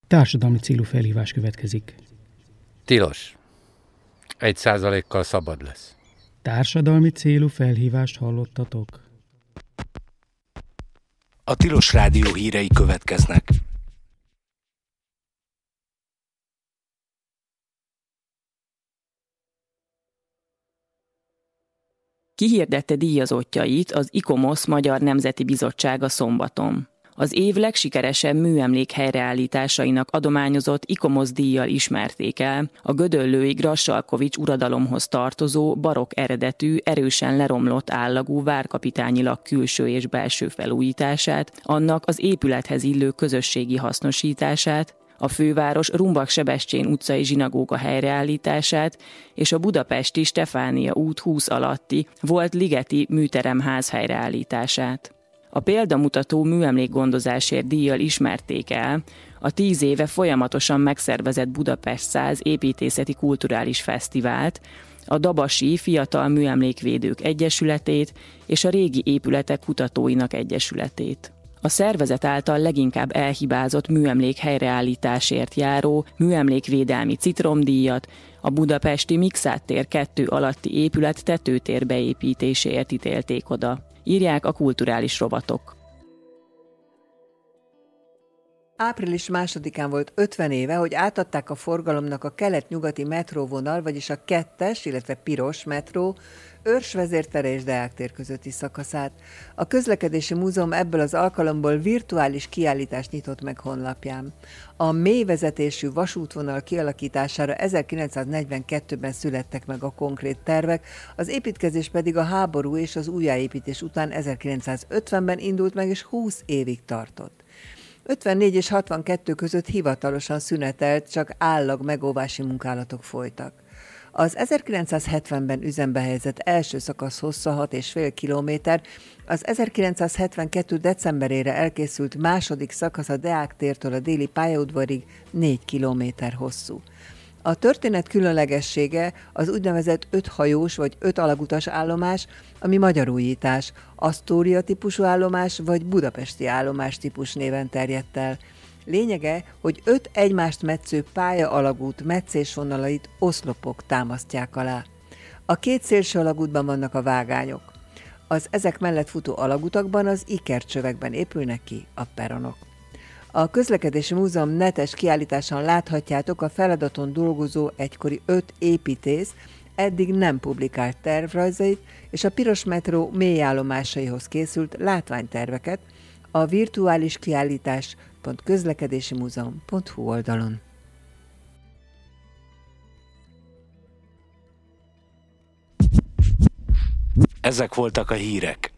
Társadalmi célú felhívás következik. Tilos. 1%-kal szabad lesz. Társadalmi célú felhívást hallottatok? A Tilos Rádió hírei következnek. Kihirdette díjazottjait az ICOMOS Magyar Nemzeti Bizottsága szombaton. Az év legsikeresebb műemlék helyreállításainak adományozott ICOMOS díjjal ismerték el a gödöllői Grassalkovich uradalomhoz tartozó barokk eredetű, erősen leromlott állagú várkapitányilag külső és belső felújítását, annak az épülethez illő közösségi hasznosítását, a főváros Rumbak-Sebestyén utcai zsinagóga helyreállítását és a budapesti Stefánia út 20 alatti volt ligeti műteremház helyreállítását. A példamutató műemlékgondozásért díjjal ismerték el a 10 éve folyamatosan megszervezett Budapest 100 építészeti kulturális fesztivált, a Dabasi Fiatal Műemlékvédők Egyesületét és a Régi Épületek Kutatóinak Egyesületét. A szervezet által leginkább elhibázott műemlék helyreállításért járó műemlékvédelmi citromdíjat a budapesti Mikszáth tér 2 alatti épület tetőtér beépítéséért ítélték oda, írják a kulturális rovatok. Április 2-án volt 50 éve, hogy átadták a forgalomnak a kelet-nyugati metróvonal, vagyis a 2-es, illetve piros metró Őrs vezértere és Deák tér közötti szakaszát. A Közlekedési Múzeum ebből az alkalomból virtuális kiállítást nyitott meg honlapján. A mély vezetésű vasútvonal kialakítására 1942-ben születtek meg a konkrét tervek, az építkezés pedig a háború és az újjáépítés után 1950-ben indult meg, és 20 évig tartott. 54 és 62 között hivatalosan szünetelt, csak állag megóvási munkálatok folytak. Az 1970-ben üzembe helyezett első szakasz hossza 6,5 kilométer, az 1972. decemberére elkészült második szakasz a Deák tértől a déli pályaudvarig 4 kilométer hosszú. A történet különlegessége az úgynevezett 5 hajós vagy 5 alagutas állomás, ami magyar újítás, Asztória típusú állomás vagy budapesti állomás típus néven terjedt el. Lényege, hogy 5 egymást metsző pálya-alagút meccésvonalait oszlopok támasztják alá. A 2 szélső alagútban vannak a vágányok. Az ezek mellett futó alagutakban az ikercsövekben épülnek ki a peronok. A Közlekedési Múzeum netes kiállításán láthatjátok a feladaton dolgozó egykori 5 építész eddig nem publikált tervrajzait és a piros metró mélyállomásaihoz készült látványterveket a virtuális kiállítás.közlekedésimúzeum.hu oldalon. Ezek voltak a hírek.